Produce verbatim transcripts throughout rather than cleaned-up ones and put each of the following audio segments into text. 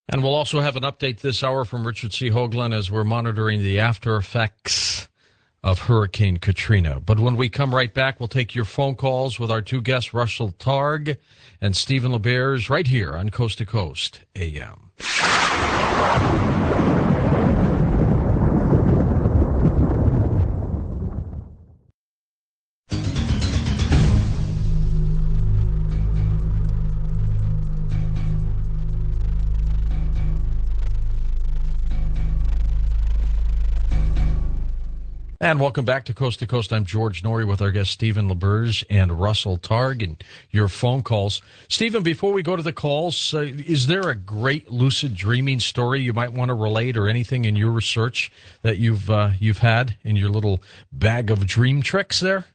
And we'll also have an update this hour from Richard C. Hoagland as we're monitoring the after effects of Hurricane Katrina. But when we come right back, we'll take your phone calls with our two guests, Russell Targ and Stephen LeBears, right here on Coast to Coast A M. And welcome back to Coast to Coast. I'm George Norrie with our guests Stephen LeBears and Russell Targ, and your phone calls. Stephen, before we go to the calls, uh, is there a great lucid dreaming story you might want to relate, or anything in your research that you've uh, you've had in your little bag of dream tricks there?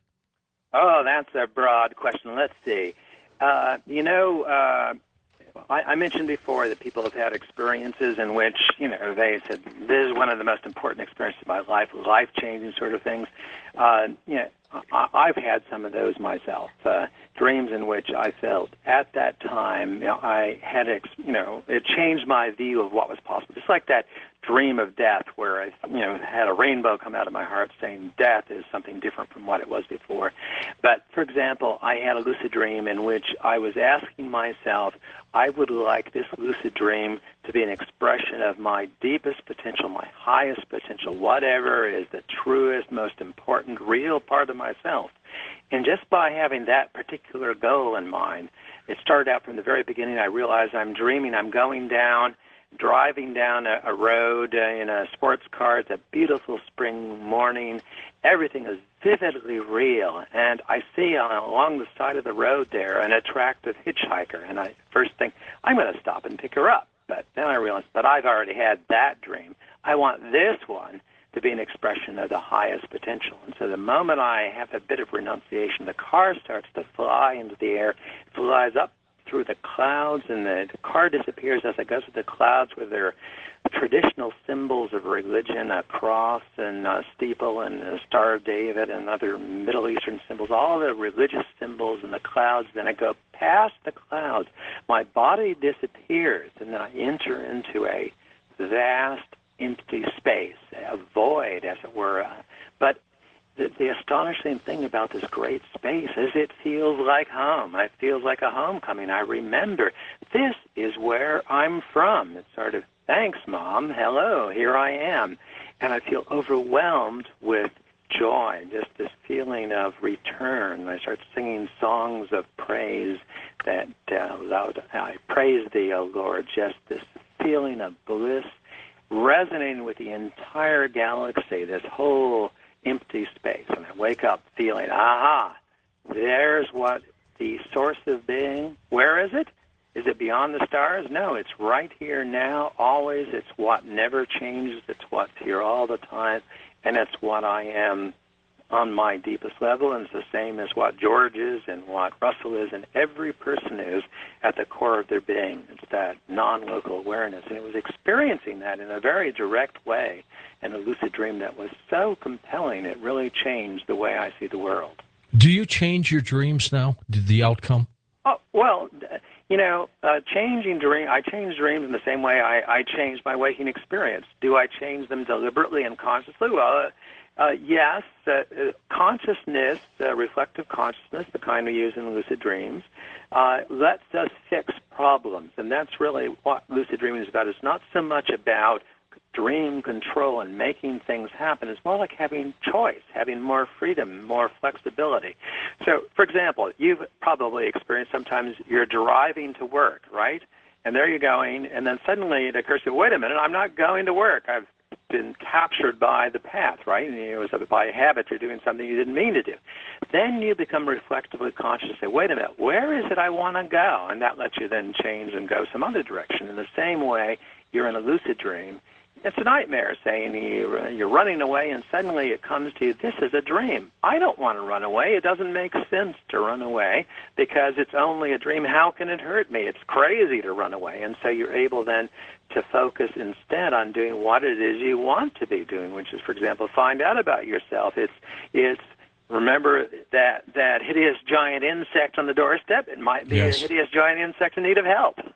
Oh, that's a broad question. Let's see. Uh, you know, uh, I, I mentioned before that people have had experiences in which, you know, they said, this is one of the most important experiences of my life, life-changing sort of things. Uh, you know, I, I've had some of those myself, uh, dreams in which I felt at that time, you know, I had, you know, it changed my view of what was possible. Just like that dream of death where I, you know, had a rainbow come out of my heart saying death is something different from what it was before. But, for example, I had a lucid dream in which I was asking myself, I would like this lucid dream to be an expression of my deepest potential, my highest potential, whatever is the truest, most important, real part of myself. And just by having that particular goal in mind, it started out from the very beginning. I realized I'm dreaming, I'm going down, driving down a, a road uh, in a sports car. It's a beautiful spring morning. Everything is vividly real. And I see uh, along the side of the road there an attractive hitchhiker. And I first think, I'm going to stop and pick her up. But then I realized, but I've already had that dream. I want this one to be an expression of the highest potential. And so the moment I have a bit of renunciation, the car starts to fly into the air, flies up through the clouds, and the, the car disappears as it goes through the clouds with their traditional symbols of religion, a cross and a steeple and a Star of David and other Middle Eastern symbols, all the religious symbols in the clouds. Then I go past the clouds. My body disappears, and then I enter into a vast, empty space, a void, as it were. But The, the astonishing thing about this great space is it feels like home. It feels like a homecoming. I remember this is where I'm from. It's sort of, thanks, Mom. Hello, here I am. And I feel overwhelmed with joy, just this feeling of return. I start singing songs of praise that uh, loud, I praise thee, O Lord, just this feeling of bliss resonating with the entire galaxy, this whole empty space. And I wake up feeling, aha, there's what the source of being, where is it? Is it beyond the stars? No, it's right here now, always. It's what never changes. It's what's here all the time. And it's what I am on my deepest level, and it's the same as what George is and what Russell is, and every person is at the core of their being. It's that non-local awareness. And it was experiencing that in a very direct way in a lucid dream that was so compelling, it really changed the way I see the world. Do you change your dreams now? The outcome? Oh, well, you know, uh, changing dream. I change dreams in the same way I, I changed my waking experience. Do I change them deliberately and consciously? Well, uh, uh, yes. Uh, consciousness, uh, reflective consciousness, the kind we use in lucid dreams, uh, lets us fix problems, and that's really what lucid dreaming is about. It's not so much about dream control and making things happen. It's more like having choice, having more freedom, more flexibility. So, for example, you've probably experienced sometimes you're driving to work, right? And there you're going, and then suddenly it occurs to you, wait a minute, I'm not going to work. I've been captured by the path, right? And it was by habit, you're doing something you didn't mean to do. Then you become reflectively conscious and say, wait a minute, where is it I want to go? And that lets you then change and go some other direction. In the same way, you're in a lucid dream. It's a nightmare, saying you're running away, and suddenly it comes to you, this is a dream. I don't want to run away. It doesn't make sense to run away because it's only a dream. How can it hurt me? It's crazy to run away. And so you're able then to focus instead on doing what it is you want to be doing, which is, for example, find out about yourself. It's, it's remember that, that hideous giant insect on the doorstep. It might be Yes. a hideous giant insect in need of help.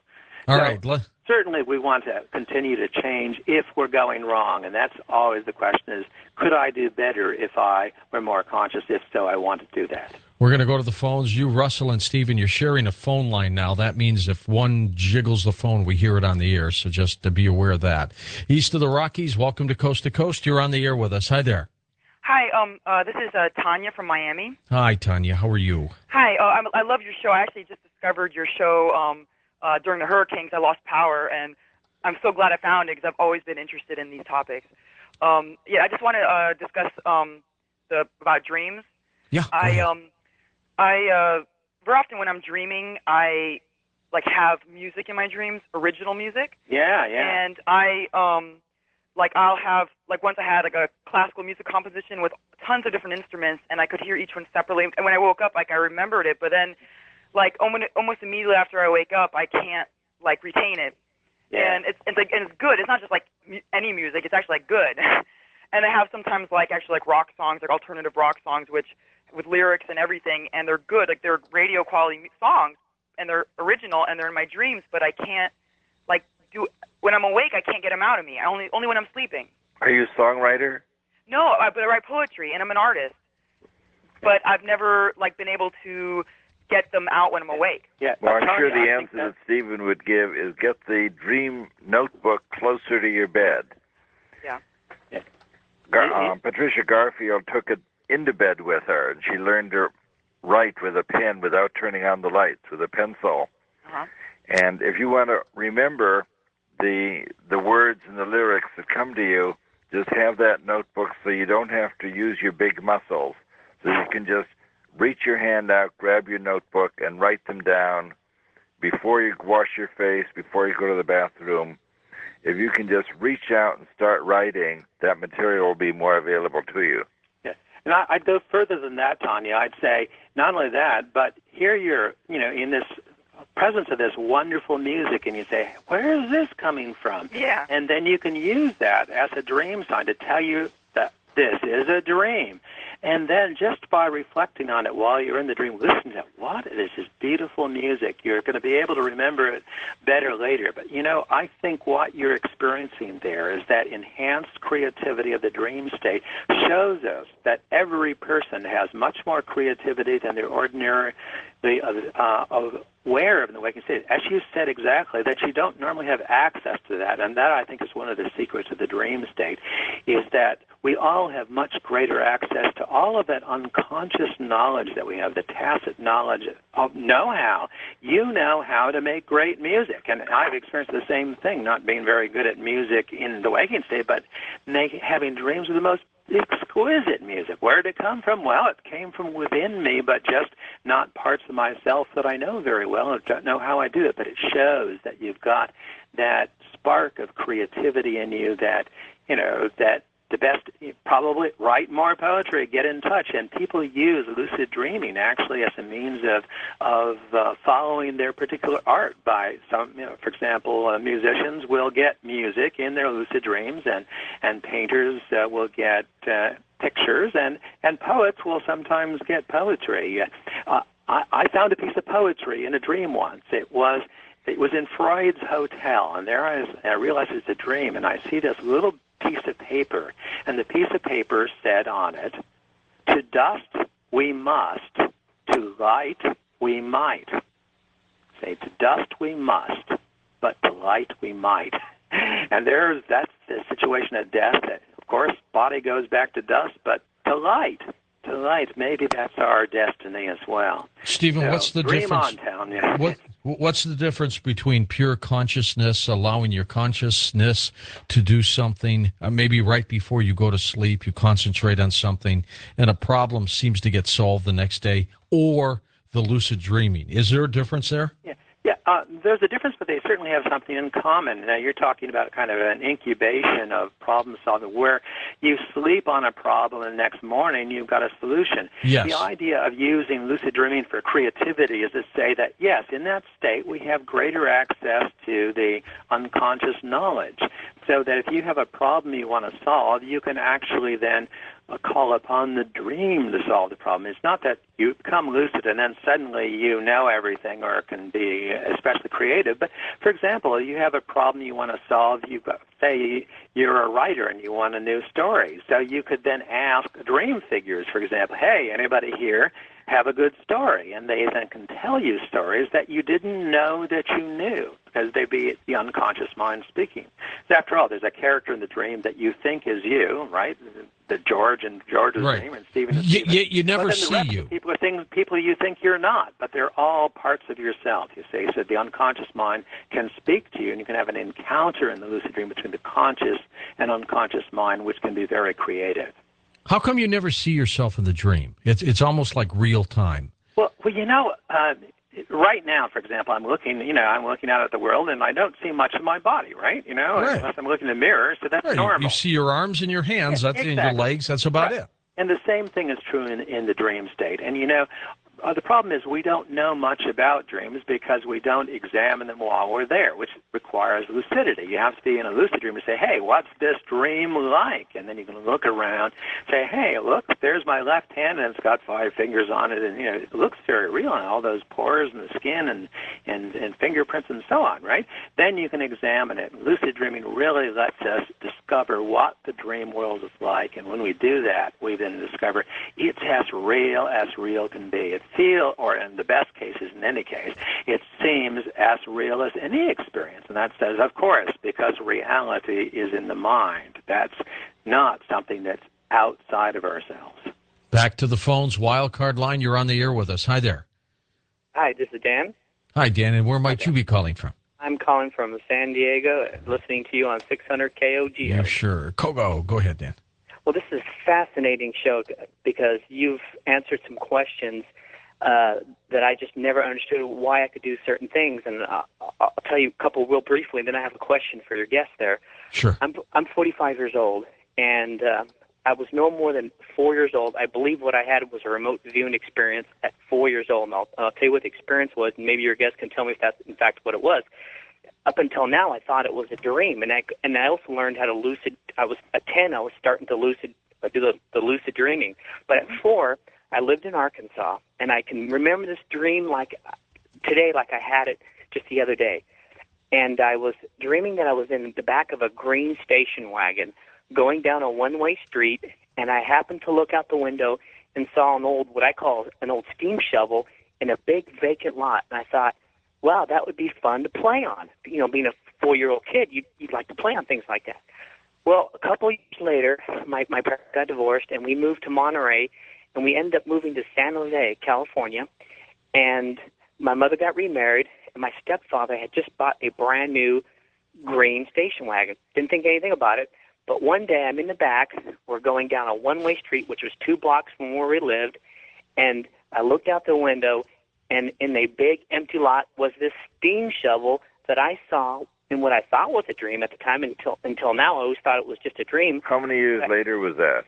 All so right. Let, certainly we want to continue to change if we're going wrong, and that's always the question is, could I do better if I were more conscious? If so, I want to do that. we're going to go to the phones. You, Russell, and Stephen, you're sharing a phone line now. That means if one jiggles the phone, we hear it on the air, so just to be aware of that. East of the Rockies, welcome to Coast to Coast. You're on the air with us. Hi there. Hi, um, uh, this is uh, Tanya from Miami. Hi, Tanya. How are you? Hi, uh, I'm, I love your show. I actually just discovered your show um, uh, during the hurricanes. I lost power, and I'm so glad I found it because I've always been interested in these topics. Um, yeah, I just want to uh, discuss um, the about dreams. Yeah. I um, I uh, very often when I'm dreaming, I like have music in my dreams, original music. Yeah, yeah. And I um. Like I'll have, like once I had like a classical music composition with tons of different instruments, and I could hear each one separately. And when I woke up, like I remembered it, but then, like almost almost immediately after I wake up, I can't like retain it. Yeah. And it's it's like and it's good. It's not just like mu- any music. It's actually like good. And I have sometimes like actually like rock songs, like alternative rock songs, which with lyrics and everything, and they're good. Like they're radio quality mu- songs, and they're original, and they're in my dreams, but I can't like do. When I'm awake, I can't get them out of me. I only only when I'm sleeping. Are you a songwriter? No, I, but I write poetry, and I'm an artist. But I've never like been able to get them out when I'm awake. Yeah. Well, I'm Tanya, sure I the think answer that- that Stephen would give is get the dream notebook closer to your bed. Yeah. Yeah. Gar- uh, Patricia Garfield took it into bed with her, and she learned to write with a pen without turning on the lights, with a pencil. Uh-huh. And if you want to remember the the words and the lyrics that come to you, just have that notebook so you don't have to use your big muscles. So you can just reach your hand out, grab your notebook, and write them down before you wash your face, before you go to the bathroom. If you can just reach out and start writing, that material will be more available to you. Yeah. And I, I'd go further than that, Tanya. I'd say not only that, but here you're, you know, in this presence of this wonderful music, and you say, where is this coming from? Yeah. And then you can use that as a dream sign to tell you that this is a dream. And then just by reflecting on it while you're in the dream, listen to what is this beautiful music. You're going to be able to remember it better later. But, you know, I think what you're experiencing there is that enhanced creativity of the dream state shows us that every person has much more creativity than they're ordinarily uh, aware of in the waking state. As you said exactly, that you don't normally have access to that. And that, I think, is one of the secrets of the dream state, is that we all have much greater access to all of that unconscious knowledge that we have, the tacit knowledge of know-how. You know how to make great music. And I've experienced the same thing, not being very good at music in the waking state, but make, having dreams of the most exquisite music. Where did it come from? Well, it came from within me, but just not parts of myself that I know very well and don't know how I do it. But it shows that you've got that spark of creativity in you that, you know, that the best, probably write more poetry, get in touch. And people use lucid dreaming actually as a means of of uh, following their particular art. By some, you know, for example, uh, musicians will get music in their lucid dreams, and and painters uh, will get uh, pictures, and and poets will sometimes get poetry. Uh, I, I found a piece of poetry in a dream once. It was. It was in Freud's hotel, and there I, was, I realized it's a dream, and I see this little piece of paper, and the piece of paper said on it, to dust we must, to light we might. Say, to dust we must, but to light we might. And there's, that's the situation of death, that, of course, body goes back to dust, but to light. To light, maybe that's our destiny as well. Stephen, So, what's the dream difference? on, town, yeah. What What's the difference between pure consciousness, allowing your consciousness to do something, uh, maybe right before you go to sleep, you concentrate on something, and a problem seems to get solved the next day, or the lucid dreaming? Is there a difference there? Yeah. Yeah, uh, there's a difference, but they certainly have something in common. Now, you're talking about kind of an incubation of problem solving, where you sleep on a problem and the next morning you've got a solution. Yes. The idea of using lucid dreaming for creativity is to say that, yes, in that state we have greater access to the unconscious knowledge, so that if you have a problem you want to solve, you can actually then call upon the dream to solve the problem. It's not that you become lucid and then suddenly you know everything or can be especially creative. But, for example, you have a problem you want to solve. You've got, say you're a writer and you want a new story. So you could then ask dream figures, for example, hey, anybody here have a good story? And they then can tell you stories that you didn't know that you knew, because they'd be the unconscious mind speaking. So after all, there's a character in the dream that you think is you, right? The George and George's Right. dream and Stephen and You, Stephen. you, you never But then the see rest of you. the People are things, people you think you're not, but they're all parts of yourself, you see. So the unconscious mind can speak to you, and you can have an encounter in the lucid dream between the conscious and unconscious mind, which can be very creative. How come you never see yourself in the dream? It's it's almost like real time. Well, well, you know, uh, right now, for example, I'm looking, you know, I'm looking out at the world, and I don't see much of my body, right? You know, Right. unless I'm looking in the mirror, so that's Right, you- normal. You see your arms and your hands, Yeah, that's and your exactly. legs. That's about Right. it. And the same thing is true in, in the dream state. And, you know, uh, the problem is we don't know much about dreams because we don't examine them while we're there, which requires lucidity. You have to be in a lucid dream and say, hey, what's this dream like? And then you can look around, say, hey, look, there's my left hand, and it's got five fingers on it, and, you know, it looks very real, and all those pores and the skin and, and, and fingerprints and so on, right? Then you can examine it. Lucid dreaming really lets us discover what the dream world is like, and when we do that, we then discover it's as real as real can be. It feels, or in the best cases, in any case, it seems as real as any experience. And that says, of course, because reality is in the mind. That's not something that's outside of ourselves. Back to the phones, wild card line. You're on the air with us. Hi there. Hi, this is Dan. Hi, Dan. And where might you be calling from? I'm calling from San Diego, listening to you on six hundred K O G. Yeah, sure. Kogo, go ahead, Dan. Well, this is a fascinating show because you've answered some questions uh, that I just never understood why I could do certain things. And uh, I'll tell you a couple real briefly, and then I have a question for your guest there. Sure. I'm I'm forty-five years old, and uh, I was no more than four years old. I believe what I had was a remote viewing experience at four years old, and I'll, I'll tell you what the experience was, and maybe your guest can tell me if that's in fact what it was. Up until now, I thought it was a dream, and I and I also learned how to lucid. I was at ten. I was starting to lucid uh, do the, the lucid dreaming, but at four, I lived in Arkansas, and I can remember this dream like today, like I had it just the other day. And I was dreaming that I was in the back of a green station wagon going down a one-way street, and I happened to look out the window and saw an old, what I call an old steam shovel in a big vacant lot. And I thought, wow, that would be fun to play on. You know, being a four-year-old kid, you'd, you'd like to play on things like that. Well, a couple of years later, my, my parents got divorced, and we moved to Monterey, and we ended up moving to San Jose, California. And my mother got remarried, and my stepfather had just bought a brand new green station wagon. Didn't think anything about it. But one day I'm in the back. We're going down a one-way street, which was two blocks from where we lived. And I looked out the window, and in a big empty lot was this steam shovel that I saw in what I thought was a dream at the time. Until until now, I always thought it was just a dream. How many years But- later was that?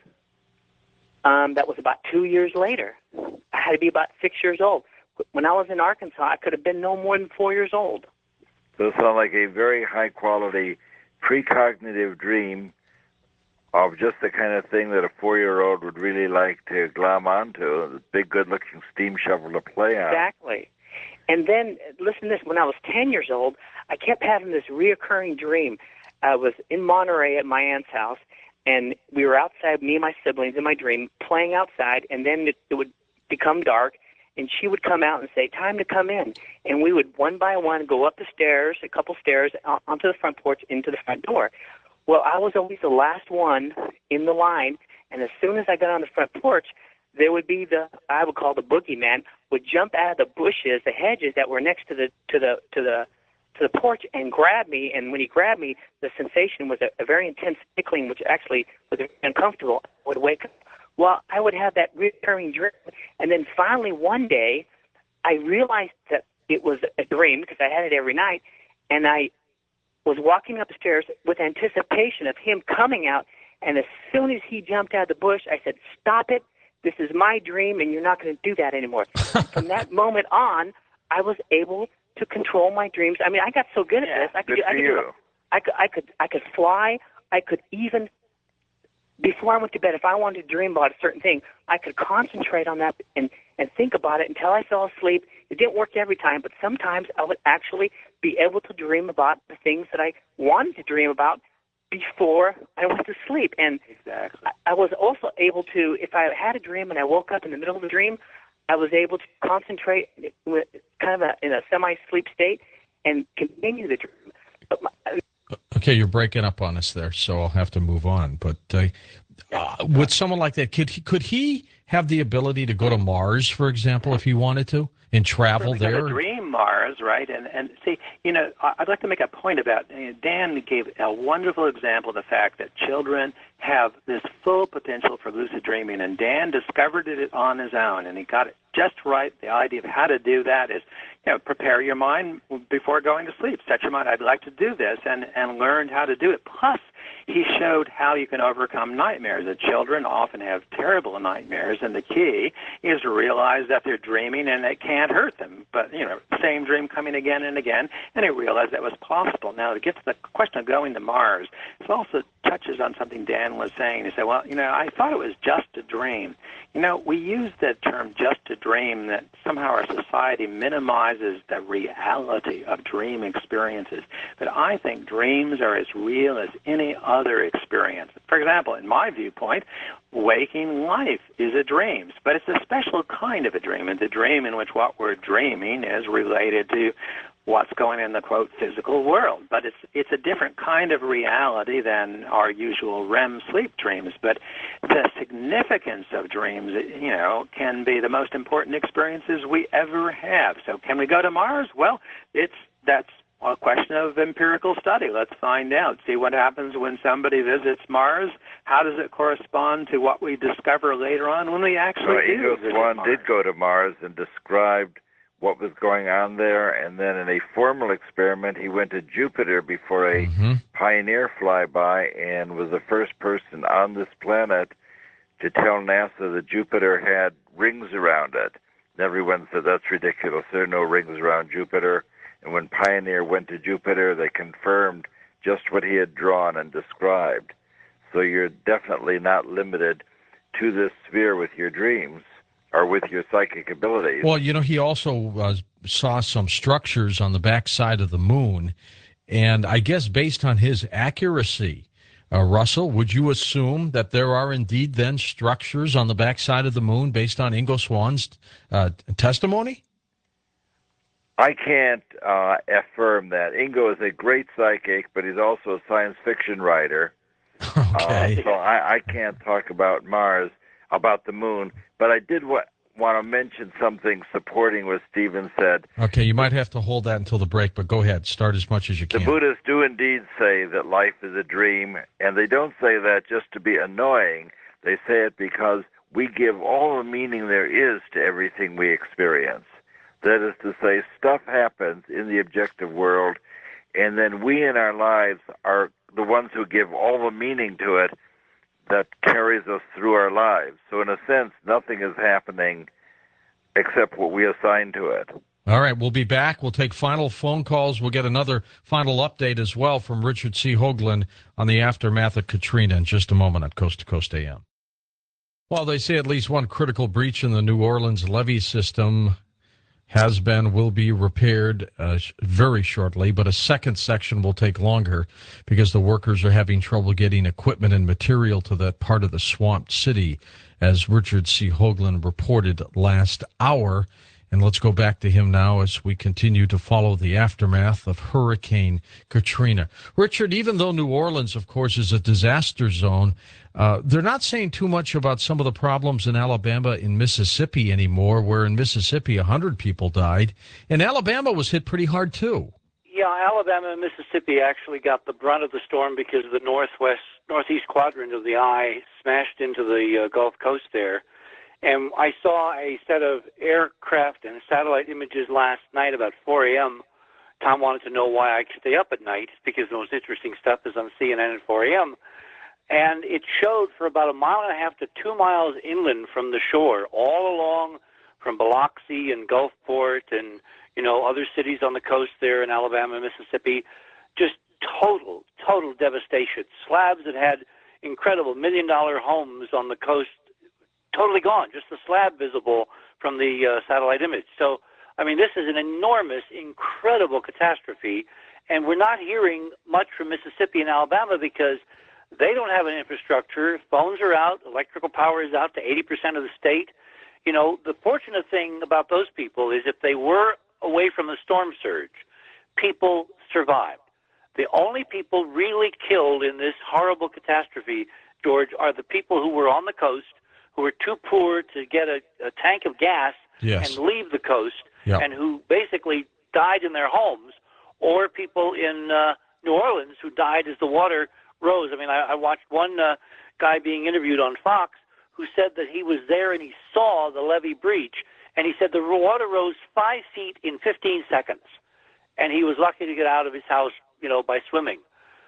Um, that was about two years later. I had to be about six years old. When I was in Arkansas, I could have been no more than four years old. So it sounds like a very high-quality precognitive dream of just the kind of thing that a four-year-old would really like to glom onto, a big, good-looking steam shovel to play on. Exactly. And then, listen to this, when I was ten years old, I kept having this reoccurring dream. I was in Monterey at my aunt's house, and we were outside, me and my siblings in my dream, playing outside, and then it, it would become dark, and she would come out and say, time to come in. And we would, one by one, go up the stairs, a couple stairs, on- onto the front porch, into the front door. Well, I was always the last one in the line, and as soon as I got on the front porch, there would be the, I would call the boogeyman, would jump out of the bushes, the hedges that were next to the to the to the to the porch and grab me. And when he grabbed me, the sensation was a, a very intense tickling, which actually was uncomfortable. I would wake up. Well, I would have that recurring dream, and then finally one day, I realized that it was a dream because I had it every night, and I was walking up the stairs with anticipation of him coming out. And as soon as he jumped out of the bush, I said, "Stop it! This is my dream, and you're not going to do that anymore." From that moment on, I was able to control my dreams. I mean, I got so good at Yeah, this. I could, Good I for could, you. do, I could, I could, I could fly. I could even before I went to bed, if I wanted to dream about a certain thing, I could concentrate on that and, and think about it until I fell asleep. It didn't work every time, but sometimes I would actually be able to dream about the things that I wanted to dream about before I went to sleep. And Exactly. I, I was also able to, if I had a dream and I woke up in the middle of the dream, I was able to concentrate with kind of a, in a semi-sleep state and continue the dream. But my, Okay, you're breaking up on us there, so I'll have to move on. But uh, uh, with someone like that, could he, could he have the ability to go to Mars, for example, if he wanted to, and travel Certainly there? gonna dream Mars, right? And and see, you know, I- I'd like to make a point about. You know, Dan gave a wonderful example of the fact that children have this full potential for lucid dreaming, and Dan discovered it on his own, and he got it just right. The idea of how to do that is, you know, prepare your mind before going to sleep. Set your mind, I'd like to do this, and and learned how to do it. Plus, he showed how you can overcome nightmares. That children often have terrible nightmares, and the key is to realize that they're dreaming and it can't hurt them. But, you know, same dream coming again and again, and he realized that was possible. Now, to get to the question of going to Mars, it also touches on something Dan was saying. He said, well, you know, I thought it was just a dream. You know, we use the term just a dream that somehow our society minimizes the reality of dream experiences. But I think dreams are as real as any other experience. For example, in my viewpoint, waking life is a dream, but it's a special kind of a dream. It's a dream in which what we're dreaming is related to what's going on in the, quote, physical world. But it's it's a different kind of reality than our usual R E M sleep dreams. But the significance of dreams, you know, can be the most important experiences we ever have. So can we go to Mars? Well, it's that's a question of empirical study. Let's find out. See what happens when somebody visits Mars. How does it correspond to what we discover later on when we actually So do Ingo visit Swann Mars? did go to Mars and described what was going on there, and then in a formal experiment, he went to Jupiter before a Mm-hmm. Pioneer flyby and was the first person on this planet to tell NASA that Jupiter had rings around it. And everyone said, that's ridiculous. There are no rings around Jupiter. And when Pioneer went to Jupiter, they confirmed just what he had drawn and described. So you're definitely not limited to this sphere with your dreams or with your psychic abilities. Well, you know, he also uh, saw some structures on the backside of the moon, and I guess based on his accuracy, uh, Russell, would you assume that there are indeed then structures on the backside of the moon based on Ingo Swann's uh, testimony? I can't uh, affirm that. Ingo is a great psychic, but he's also a science fiction writer. Okay. Uh, so I, I can't talk about Mars, about the moon, but I did wa- want to mention something supporting what Stephen said. Okay, you might have to hold that until the break, but go ahead. Start as much as you The can. Buddhists do indeed say that life is a dream, and they don't say that just to be annoying. They say it because we give all the meaning there is to everything we experience. That is to say, stuff happens in the objective world, and then we in our lives are the ones who give all the meaning to it that carries us through our lives. So in a sense, nothing is happening except what we assign to it. All right, we'll be back. We'll take final phone calls. We'll get another final update as well from Richard C. Hoagland on the aftermath of Katrina in just a moment on Coast to Coast A M. Well, they say at least one critical breach in the New Orleans levee system has been, will be repaired uh, very shortly, but a second section will take longer because the workers are having trouble getting equipment and material to that part of the swamped city, as Richard C. Hoagland reported last hour. And let's go back to him now as we continue to follow the aftermath of Hurricane Katrina. Richard, even though New Orleans, of course, is a disaster zone, uh, they're not saying too much about some of the problems in Alabama and Mississippi anymore, where in Mississippi one hundred people died. And Alabama was hit pretty hard, too. Yeah, Alabama and Mississippi actually got the brunt of the storm because the northwest, northeast quadrant of the eye smashed into the uh, Gulf Coast there. And I saw a set of aircraft and satellite images last night about four a.m. Tom wanted to know why I stay up at night, because the most interesting stuff is on C N N at four a.m. And it showed for about a mile and a half to two miles inland from the shore, all along from Biloxi and Gulfport and, you know, other cities on the coast there in Alabama and Mississippi, just total, total devastation. Slabs that had incredible million-dollar homes on the coast, totally gone, just the slab visible from the uh, satellite image. So, I mean, this is an enormous, incredible catastrophe, and we're not hearing much from Mississippi and Alabama because they don't have an infrastructure. Phones are out. Electrical power is out to eighty percent of the state. You know, the fortunate thing about those people is if they were away from the storm surge, people survived. The only people really killed in this horrible catastrophe, George, are the people who were on the coast, who were too poor to get a, a tank of gas Yes. and leave the coast, Yep. and who basically died in their homes, or people in uh, New Orleans who died as the water rose. I mean, I, I watched one uh, guy being interviewed on Fox who said that he was there and he saw the levee breach, and he said the water rose five feet in fifteen seconds, and he was lucky to get out of his house, you know, by swimming.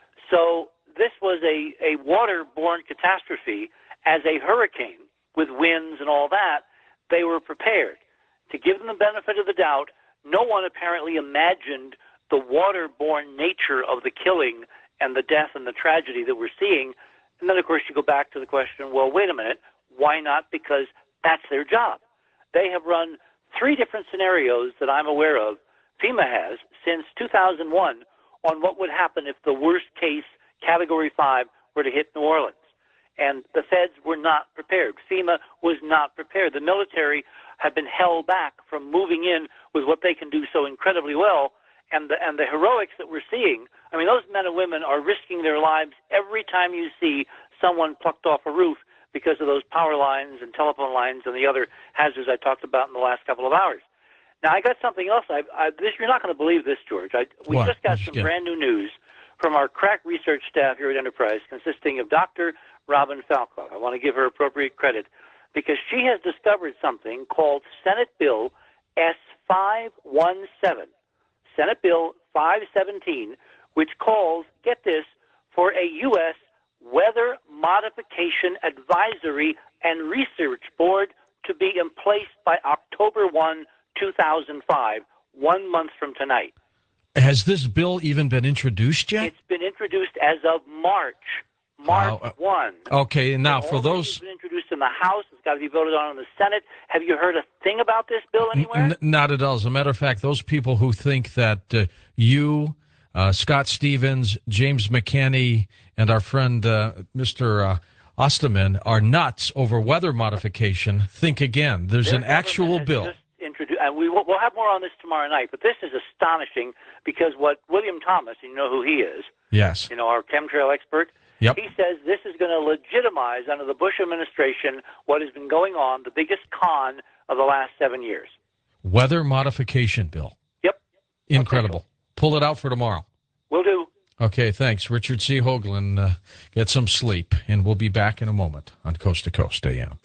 So this was a, a waterborne catastrophe. As a hurricane with winds and all that, they were prepared. To give them the benefit of the doubt, no one apparently imagined the waterborne nature of the killing and the death and the tragedy that we're seeing. And then, of course, you go back to the question, well, wait a minute, why not? Because that's their job. They have run three different scenarios that I'm aware of, FEMA has, since two thousand one on what would happen if the worst-case Category five were to hit New Orleans. And the feds were not prepared. FEMA was not prepared. The military have been held back from moving in with what they can do so incredibly well. And the, and the heroics that we're seeing, I mean, those men and women are risking their lives every time you see someone plucked off a roof because of those power lines and telephone lines and the other hazards I talked about in the last couple of hours. Now, I got something else. I, I, this, you're not going to believe this, George. I, we What? just got What'd you some get? brand new news from our crack research staff here at Enterprise, consisting of Doctor Robin Falco. I want to give her appropriate credit because she has discovered something called Senate Bill S five seventeen, Senate Bill five seventeen, which calls, get this, for a U S Weather Modification Advisory and Research Board to be in place by October first, two thousand five, one month from tonight. Has this bill even been introduced yet? It's been introduced as of March. March Uh, first. Okay, and now It for already those... has been introduced in the House. It's got to be voted on in the Senate. Have you heard a thing about this bill anywhere? N- not at all. As a matter of fact, those people who think that uh, you, uh, Scott Stevens, James McCanney, and our friend uh, Mister Uh, Osterman are nuts over weather modification, think again. There's Their an actual government has bill. just introduced, and we will, we'll have more on this tomorrow night, but this is astonishing because what William Thomas, you know who he is, Yes. you know, our chemtrail expert, Yep. he says this is going to legitimize under the Bush administration what has been going on, the biggest con of the last seven years. Weather modification bill. Yep. Incredible. Pull it out for tomorrow. Will do. Okay, thanks. Richard C. Hoagland, uh, get some sleep, and we'll be back in a moment on Coast to Coast A M.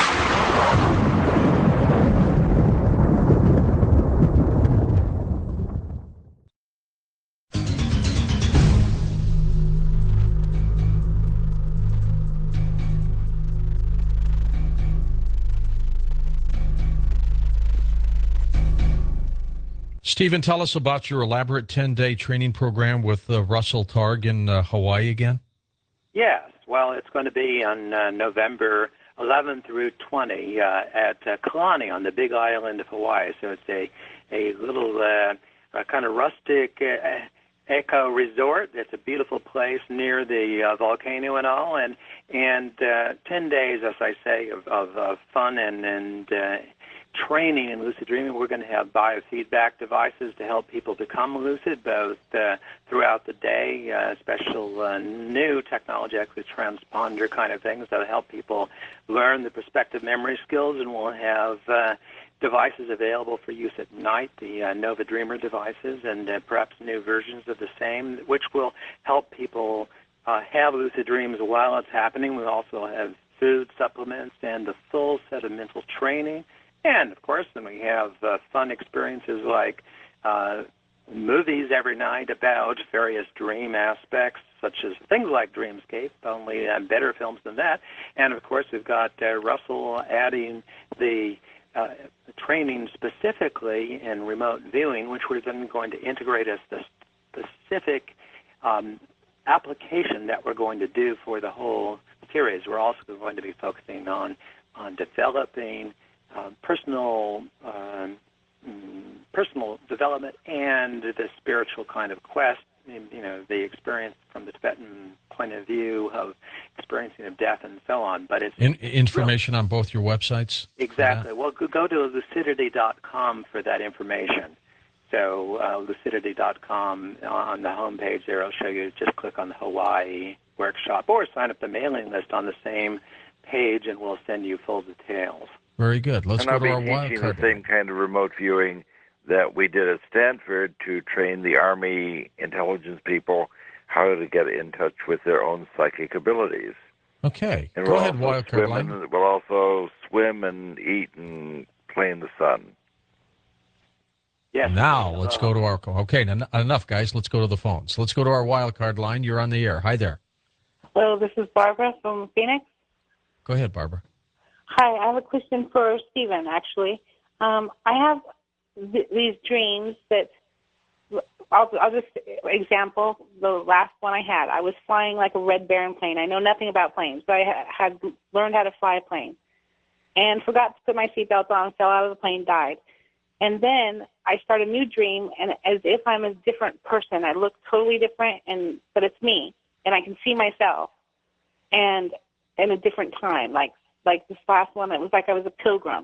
Stephen, tell us about your elaborate ten-day training program with uh, Russell Targ in uh, Hawaii again. Yes. Well, it's going to be on uh, November eleventh through twentieth uh, at uh, Kalani on the Big Island of Hawaii. So it's a a little uh, a kind of rustic uh, eco resort. It's a beautiful place near the uh, volcano and all, and and uh, ten days, as I say, of of, of fun and and uh, training in lucid dreaming. We're going to have biofeedback devices to help people become lucid, both uh, throughout the day, uh, special uh, new technology, actually transponder kind of things that help people learn the prospective memory skills, and we'll have uh, devices available for use at night, the uh, Nova Dreamer devices, and uh, perhaps new versions of the same, which will help people uh, have lucid dreams while it's happening. We also have food supplements and the full set of mental training. And, of course, then we have uh, fun experiences like uh, movies every night about various dream aspects, such as things like Dreamscape, only uh, better films than that. And, of course, we've got uh, Russell adding the uh, training specifically in remote viewing, which we're then going to integrate as the specific um, application that we're going to do for the whole series. We're also going to be focusing on on developing uh, personal um, personal development and the spiritual kind of quest. You know, the experience from the Tibetan point of view of experiencing of death and so on. But it's In, information real. On both your websites? Exactly. Well, go to lucidity dot com for that information. So uh, lucidity dot com on the home page there, I'll show you. Just click on the Hawaii workshop or sign up the mailing list on the same page, and we'll send you full details. Very good. Let's and go I'll to our be wild teaching card. the same kind of remote viewing that we did at Stanford to train the Army intelligence people how to get in touch with their own psychic abilities. Okay. And Go we'll ahead, also wild card swim line. and we'll also swim and eat and play in the sun. Yes. Now let's go to our okay. en- Enough, guys. Let's go to the phones. Let's go to our wild card line. You're on the air. Hi there. Hello, this is Barbara from Phoenix. Go ahead, Barbara. Hi, I have a question for Stephen, actually. Um, I have th- these dreams that, I'll, I'll just, example, the last one I had. I was flying like a Red Baron plane. I know nothing about planes, but I ha- had learned how to fly a plane and forgot to put my seatbelt on, fell out of the plane, died. And then I start a new dream, and as if I'm a different person. I look totally different, and but it's me, and I can see myself, and in a different time, like like this last one, it was like I was a pilgrim.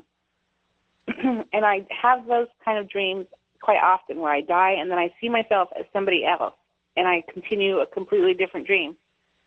And I have those kind of dreams quite often where I die, and then I see myself as somebody else, and I continue a completely different dream.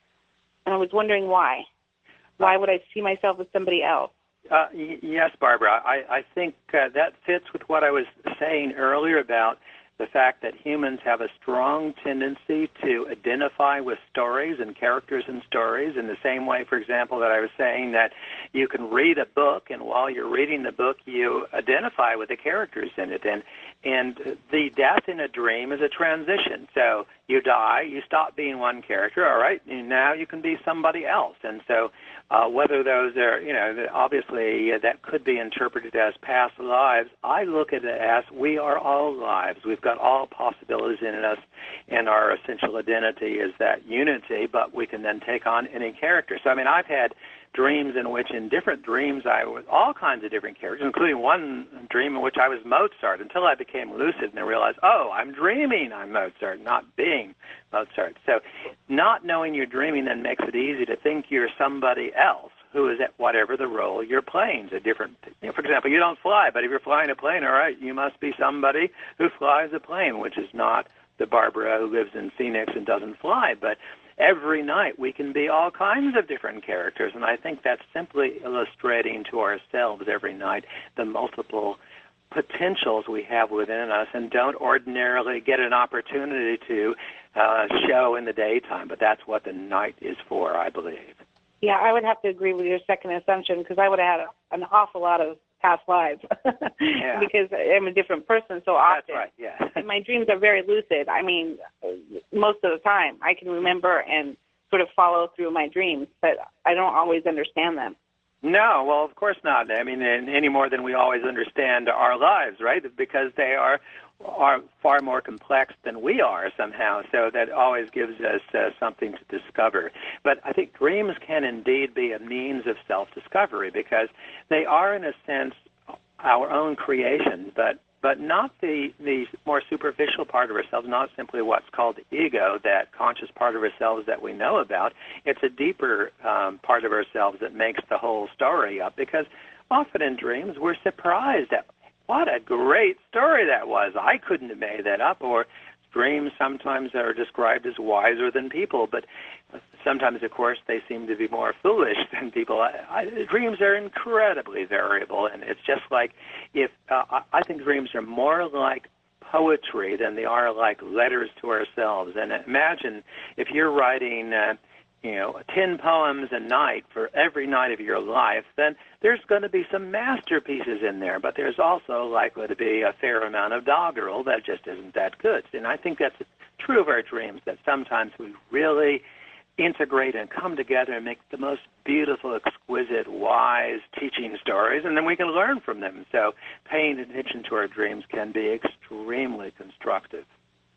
And I was wondering why. Why would I see myself as somebody else? Uh, y- yes, Barbara. I, I think uh, that fits with what I was saying earlier about the fact that humans have a strong tendency to identify with stories and characters in stories in the same way, for example, that I was saying that you can read a book, and while you're reading the book, you identify with the characters in it. And, and the death in a dream is a transition. So you die, you stop being one character, all right, and now you can be somebody else. And so uh, whether those are, you know, obviously uh, that could be interpreted as past lives. I look at it as we are all lives. We've got all possibilities in us, and our essential identity is that unity, but we can then take on any character. So, I mean, I've had dreams in which, in different dreams, I was all kinds of different characters, including one dream in which I was Mozart, until I became lucid and I realized, oh, I'm dreaming I'm Mozart, not being Mozart. So not knowing you're dreaming then makes it easy to think you're somebody else who is at whatever the role you're playing. A different, you know, for example, you don't fly, but if you're flying a plane, all right, you must be somebody who flies a plane, which is not the Barbara who lives in Phoenix and doesn't fly. But every night we can be all kinds of different characters, and I think that's simply illustrating to ourselves every night the multiple potentials we have within us and don't ordinarily get an opportunity to uh, show in the daytime, but that's what the night is for, I believe. Yeah, I would have to agree with your second assumption because I would have had a, an awful lot of past lives Yeah. because I'm a different person so often. That's right, yeah. And my dreams are very lucid. I mean, most of the time I can remember and sort of follow through my dreams, but I don't always understand them. No, well, of course not. I mean, any more than we always understand our lives, right? Because they are are far more complex than we are somehow. So that always gives us uh, something to discover. But I think dreams can indeed be a means of self-discovery because they are, in a sense, our own creation, but but not the, the more superficial part of ourselves, not simply what's called the ego, that conscious part of ourselves that we know about. It's a deeper um, part of ourselves that makes the whole story up, because often in dreams we're surprised at what a great story that was. I couldn't have made that up. Or dreams sometimes are described as wiser than people, but sometimes, of course, they seem to be more foolish than people. I, I, dreams are incredibly variable, and it's just like if uh, I, I think dreams are more like poetry than they are like letters to ourselves. And imagine if you're writing, uh, you know, ten poems a night for every night of your life, then there's going to be some masterpieces in there, but there's also likely to be a fair amount of doggerel that just isn't that good. And I think that's true of our dreams, that sometimes we really integrate and come together and make the most beautiful, exquisite, wise teaching stories, and then we can learn from them. So paying attention to our dreams can be extremely constructive.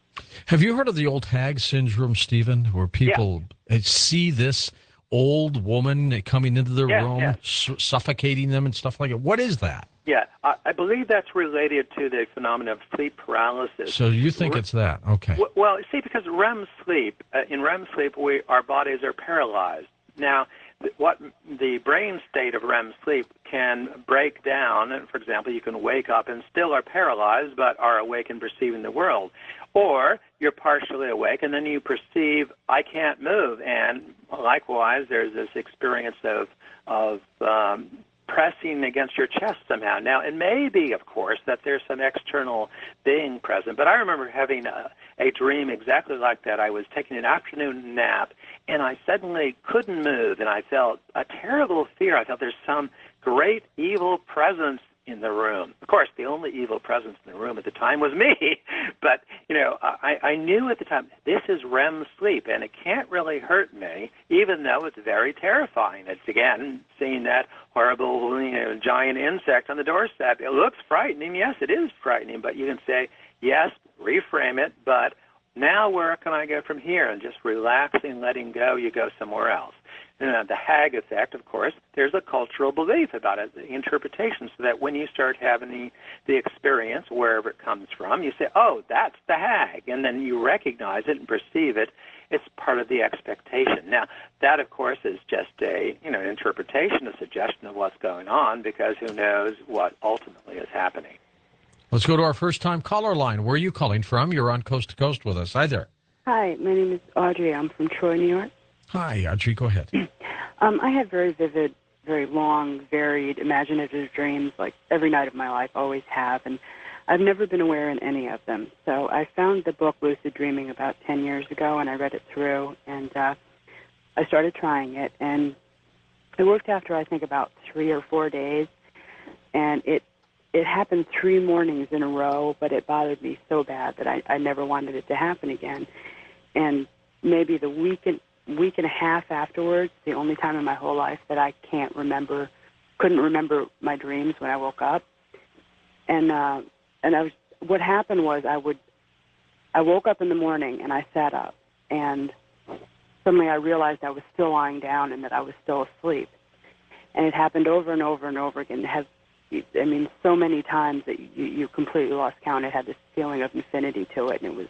Have you heard of the old hag syndrome, Stephen, where people uh, see this old woman coming into their Yeah, room, yeah. su- suffocating them and stuff like that? What is that? Yeah, I, I believe that's related to the phenomenon of sleep paralysis. So you think it's that? Okay. W- Well, see, because R E M sleep, uh, in R E M sleep, we our bodies are paralyzed. Now, th- what the brain state of R E M sleep can break down, and for example, you can wake up and still are paralyzed, but are awake and perceiving the world. Or you're partially awake, and then you perceive, I can't move. And likewise, there's this experience of, of um, pressing against your chest somehow. Now, it may be, of course, that there's some external being present, but I remember having a, a dream exactly like that. I was taking an afternoon nap, and I suddenly couldn't move, and I felt a terrible fear. I felt there's some great evil presence in the room. Of course, the only evil presence in the room at the time was me, but, you know, I, I knew at the time, this is R E M sleep, and it can't really hurt me, even though it's very terrifying. It's, again, seeing that horrible, you know, giant insect on the doorstep. It looks frightening. Yes, it is frightening, but you can say, yes, reframe it, but now where can I go from here? And just relaxing, letting go, you go somewhere else. And uh, the hag effect, of course, there's a cultural belief about it, the interpretation, so that when you start having the, the experience, wherever it comes from, you say, oh, that's the hag, and then you recognize it and perceive it. It's part of the expectation. Now, that, of course, is just a, you know, an interpretation, a suggestion of what's going on, because who knows what ultimately is happening. Let's go to our first-time caller line. Where are you calling from? You're on Coast to Coast with us. Hi there. Hi, my name is Audrey. I'm from Troy, New York. Hi, Audrey. Go ahead. Um, I have very vivid, very long, varied, imaginative dreams, like every night of my life, always have, and I've never been aware in any of them. So I found the book Lucid Dreaming about ten years ago, and I read it through, and uh, I started trying it, and it worked after, I think, about three or four days, and it it happened three mornings in a row, but it bothered me so bad that I, I never wanted it to happen again. And maybe the weekend week and a half afterwards, the only time in my whole life that I can't remember, couldn't remember my dreams when I woke up. And uh, and I was, what happened was I would, I woke up in the morning and I sat up, and suddenly I realized I was still lying down and that I was still asleep. And it happened over and over and over again. It has, I mean, so many times that you, you completely lost count. It had this feeling of infinity to it, and it was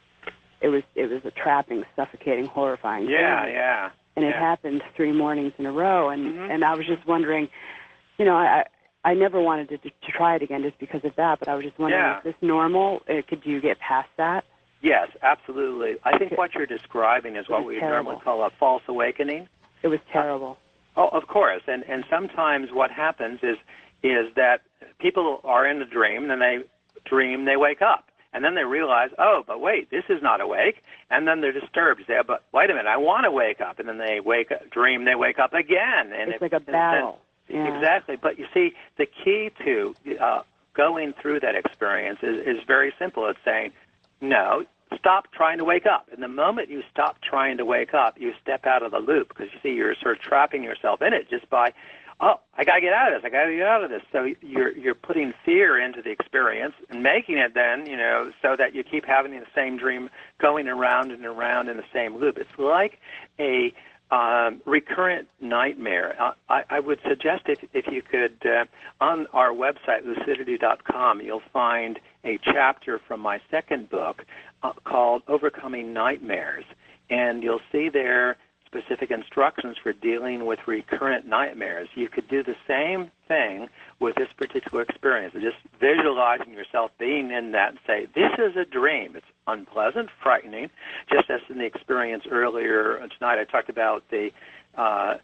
It was it was a trapping, suffocating, horrifying. Yeah, thing. yeah. And it yeah. happened three mornings in a row, and Mm-hmm. and I was just wondering, you know, I I never wanted to to try it again just because of that, but I was just wondering, Yeah. is this normal? Uh, Could you get past that? Yes, absolutely. I think what you're describing is what was we terrible. normally call a false awakening. It was terrible. Oh, of course. And and sometimes what happens is is that people are in a dream, and they dream, they wake up. And then they realize, oh, but wait, this is not awake. And then they're disturbed. They say, but wait a minute, I want to wake up. And then they wake up, dream, they wake up again. And It's it, like a battle. Yeah. Exactly. But you see, the key to uh, going through that experience is, is very simple. It's saying, no, stop trying to wake up. And the moment you stop trying to wake up, you step out of the loop, because you see, you're sort of trapping yourself in it just by, oh, I got to get out of this. I got to get out of this. So you're you're putting fear into the experience and making it then, you know, so that you keep having the same dream going around and around in the same loop. It's like a um, recurrent nightmare. Uh, I, I would suggest if if you could, uh, on our website, lucidity dot com, you'll find a chapter from my second book uh, called Overcoming Nightmares. And you'll see there specific instructions for dealing with recurrent nightmares. You could do the same thing with this particular experience, just visualizing yourself being in that and say, this is a dream. It's unpleasant, frightening, just as in the experience earlier tonight I talked about the uh,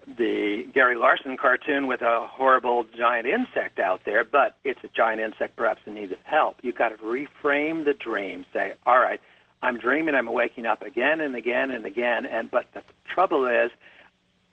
the Gary Larson cartoon with a horrible giant insect out there, but it's a giant insect perhaps in need of help. You've got to reframe the dream, say, all right, I'm dreaming, I'm waking up again and again and again, and but the trouble is,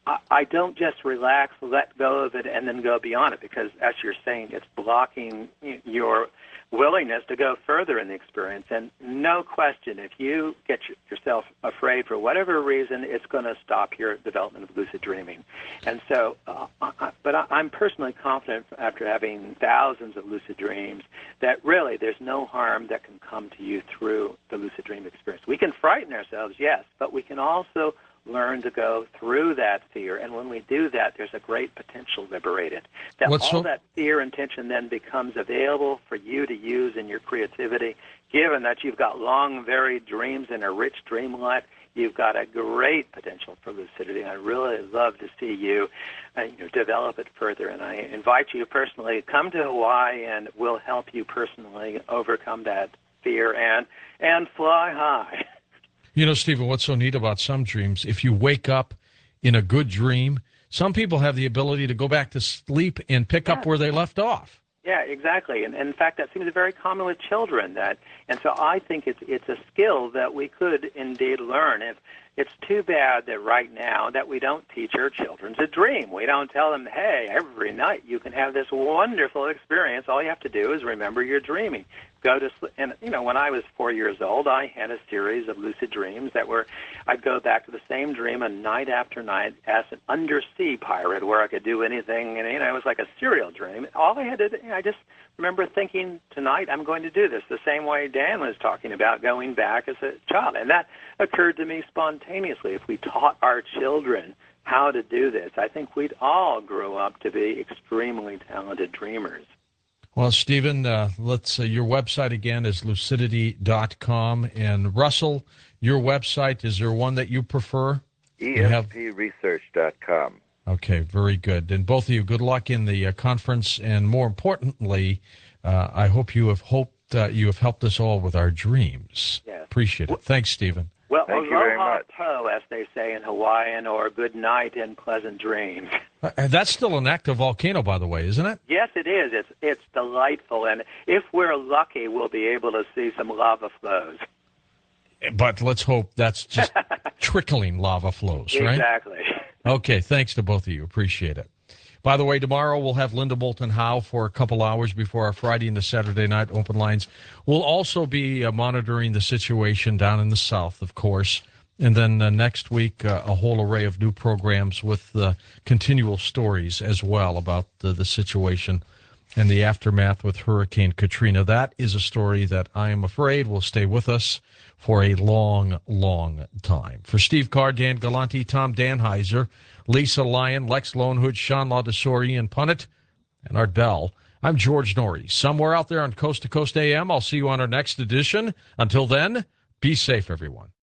I, I don't just relax, let go of it, and then go beyond it, because as you're saying, it's blocking your willingness to go further in the experience. And no question, if you get yourself afraid for whatever reason, it's going to stop your development of lucid dreaming. And so, uh, I, but I, I'm personally confident after having thousands of lucid dreams that really there's no harm that can come to you through the lucid dream experience. We can frighten ourselves, yes, but we can also learn to go through that fear. And when we do that, there's a great potential liberated. That What's all so- that fear and tension then becomes available for you to use in your creativity, given that you've got long, varied dreams and a rich dream life. You've got a great potential for lucidity. I really love to see you, uh, you know, develop it further. And I invite you personally, come to Hawaii, and we'll help you personally overcome that fear and and fly high. You know, Stephen, what's so neat about some dreams, if you wake up in a good dream, some people have the ability to go back to sleep and pick Yeah. up where they left off. Yeah, exactly. And, and in fact, that seems very common with children. That, and so I think it's it's a skill that we could indeed learn. If it's too bad that right now that we don't teach our children to dream. We don't tell them, hey, every night you can have this wonderful experience. All you have to do is remember you're dreaming. Go to sleep. And, you know, when I was four years old, I had a series of lucid dreams that were, I'd go back to the same dream a night after night as an undersea pirate where I could do anything. And, you know, it was like a serial dream. All I had to do, you know, I just remember thinking, tonight I'm going to do this, the same way Dan was talking about going back as a child. And that occurred to me spontaneously. If we taught our children how to do this, I think we'd all grow up to be extremely talented dreamers. Well, Stephen, uh, let's uh, your website again is lucidity dot com. And Russell, your website, is there one that you prefer? E S P research dot com. Okay, very good. And both of you, good luck in the uh, conference. And more importantly, uh, I hope you have hoped uh, you have helped us all with our dreams. Yes. Appreciate it. Thanks, Stephen. Well, Thank you very aloha much. po, as they say in Hawaiian, or good night and pleasant dreams. Uh, that's still an active volcano, by the way, isn't it? Yes, it is. It's it's delightful, and if we're lucky, we'll be able to see some lava flows. But let's hope that's just trickling lava flows, right? Exactly. Okay, thanks to both of you. Appreciate it. By the way, tomorrow we'll have Linda Bolton Howe for a couple hours before our Friday and the Saturday night open lines. We'll also be uh, monitoring the situation down in the South, of course. And then uh, next week, uh, a whole array of new programs with uh, continual stories as well about the, the situation and the aftermath with Hurricane Katrina. That is a story that I am afraid will stay with us for a long, long time. For Steve Carr, Dan Galante, Tom Danheiser, Lisa Lyon, Lex Lonehood, Sean Laudesori, Ian Punnett, and Art Bell, I'm George Norrie. Somewhere out there on Coast to Coast A M, I'll see you on our next edition. Until then, be safe, everyone.